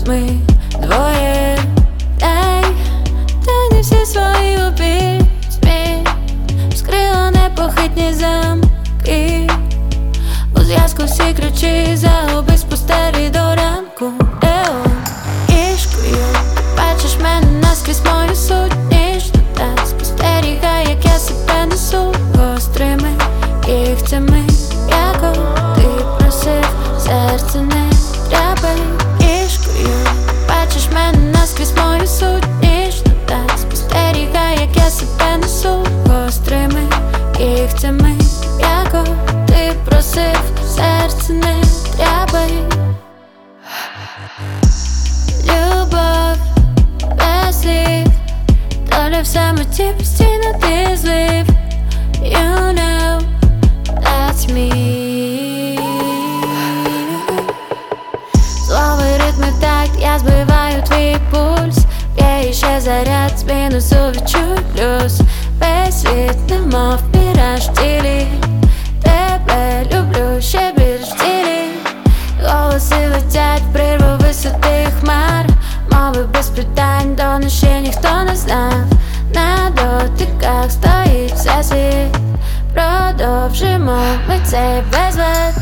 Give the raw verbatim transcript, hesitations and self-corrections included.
ми двоє. Ей, та не всі свої у пітьмі вскрила непохитні замки. У зв'язку всі ключі загубись в пустелі до ранку. Ео, ішкою бачиш мене наскрізь мою сутність. Та спостерігай, як я себе несу гострими кігтями, яко ти просив, серце не тряпай. Ішкою бачиш мене наскрізь мою сутність. Та спостерігай, як я себе несу гострими кігтями, яко ти просив, серце не тряпай. Любов без слів, доля в самоті постійно ти злив. You know that's me. Слови, ритми, такт, я збиваю твій пульс. Є іще заряд, з мінусу відчуй плюс. Весь світ немов міраж в тілі. Тебе люблю ще більш в тілі. Голоси летять в прірву висоти хмар. Мови без питань, до нас ще ніхто не знав. На дотиках стоїть всесвіт. Продовжимо ми цей безлад.